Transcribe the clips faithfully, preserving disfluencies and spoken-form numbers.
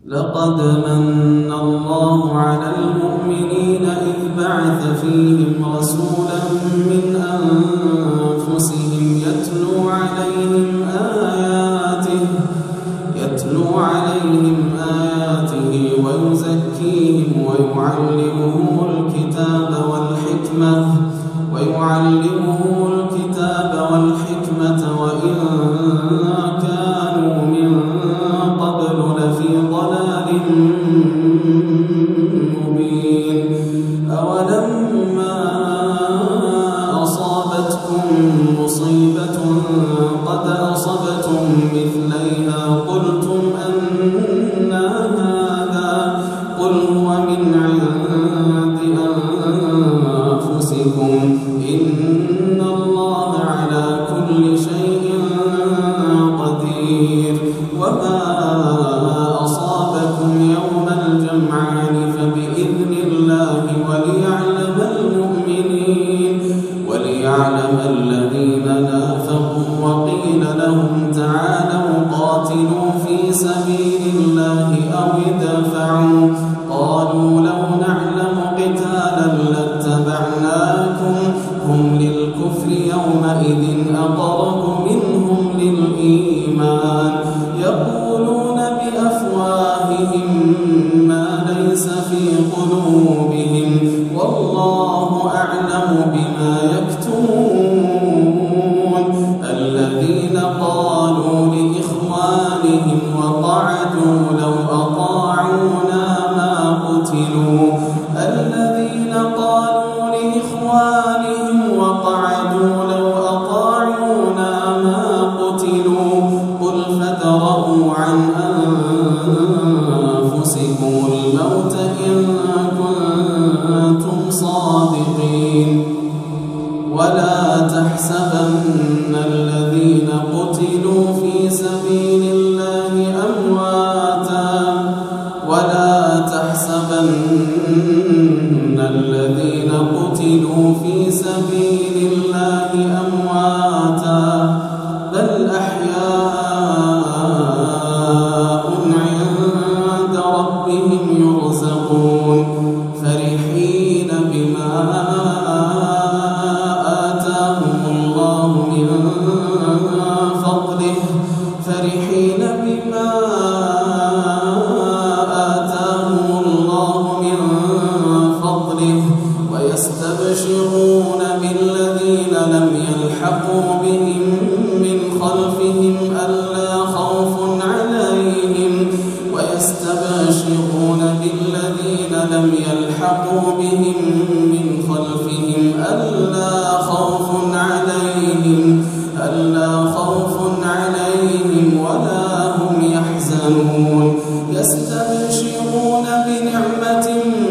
لقد من الله على المؤمنين إذ بعث فيهم رسولا من أنفسهم يتلو عليهم آياته يتلو عليهم آياته ويزكيهم ويعلمهم الكتاب والحكمة ويعلمهم الكتاب والحكمة وإن كانوا من قبل لفي ضلال مبين. أولما أصابتكم مصيبة قد أصبتم مثليها قلتم أنى هذا قل هو من عند أنفسكم إن الله على كل شيء قدير. وما أصابكم يوم الجمعان فبإذن الله وليعلم المؤمنين وليعلم الذين نافقوا وقيل لهم تعالوا قاتلوا في سبيل الله أو ادفعوا قالوا لو نعلم قتالا لاتبعناكم هم للكفر يومئذ أقرب منهم للإيمان يقولون بأفواههم ما ليس في قلوبهم والله أعلم بما يكتمون. الذين قالوا لإخوانهم وقعدوا لو أطاعونا ما قتلوا الذين قالوا لإخوانهم وقعدوا لو أطاعونا ما قتلوا قل فادرءوا عن أنفسكم الموت إن كنتم صادقين. ولا تحسبن الذين قتلوا في سبيل الله أمواتا ولا تحسبن الذين قتلوا في سبيل الله أمواتا بل أحياء عند ربهم يرزقون فرحين بما آتاهم الله من فضله فرحين بما آتاهم الله من فضله ويستبشرون بالذين لم يلحقوا بهم من خلفهم ألا خوف عليهم ويستبشرون بالذين لم يلحقوا بهم من خلفهم ألا خوف عليهم ألا خوف عليهم ولا هم يحزنون. يستبشرون بنعمة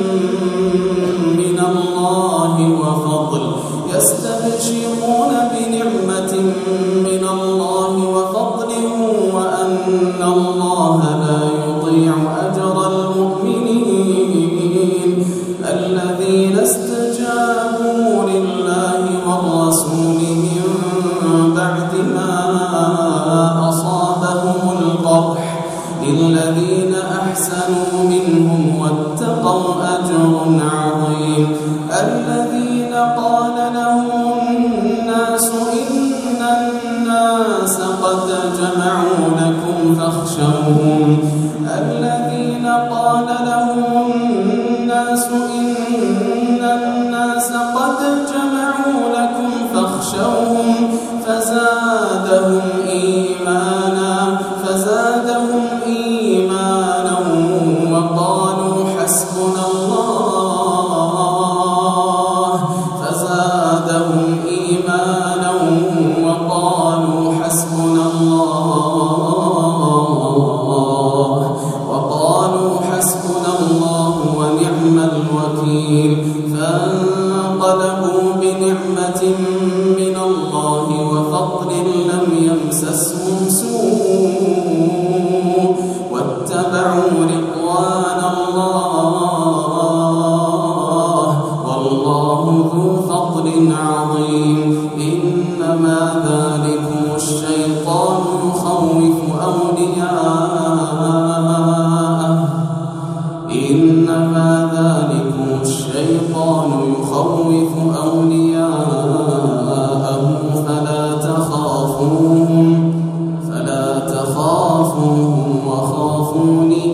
من الله وفضل يستبشرون بنعمة من الله وفضل وأن الله لا يضيع أجر المؤمنين. الذين استجابوا لله والرسول من بعد ما أصابهم القرح للذين أحسنوا منهم واتقوا أجر عظيم. الذين قال لهم الناس إن الناس قد جمعوا لكم فاخشوهم الذين قال لهم الناس إن الناس قد جمعوا لكم فاخشوهم فزادهم إيمانا فزادهم إيمانا وقالوا حسبنا الله فزادهم إيمانا وقالوا حسبنا الله وقالوا حسبنا الله ونعم الوكيل. فانقلبوا بنعمة من الله وفضل لم يمسسهم سوء تخافوهم وخافون إن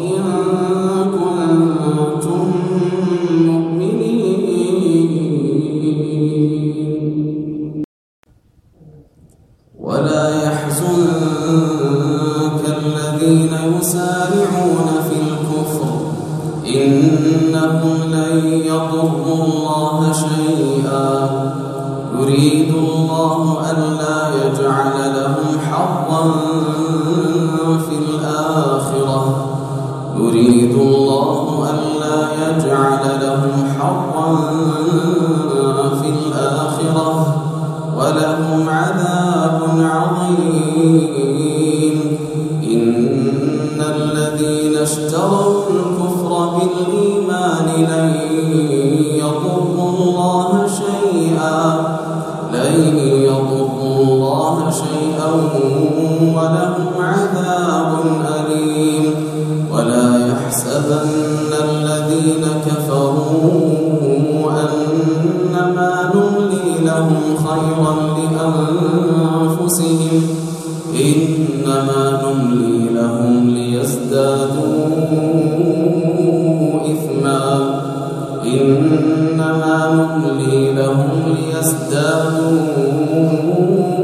كنتم مؤمنين ولا يحزنك الذين يسارعون في الكفر إنهم لن يضروا الله شيئا يريد الله ألا يجعل لهم حظا في الآخرة يريد الله ألا يجعل لهم حظا في الآخرة ولهم عذاب عظيم إن الذين اشتروا الكفر بالإيمان لن يضروا الله شيئا لن يضروا الله شيئا ولهم عذاب أليم ولا يحسبن الذين كفروا أنما نملي لهم خيرا لأنفسهم إنما نملي لهم ليزدادوا إثما إنما نملي لهم ليزدادوا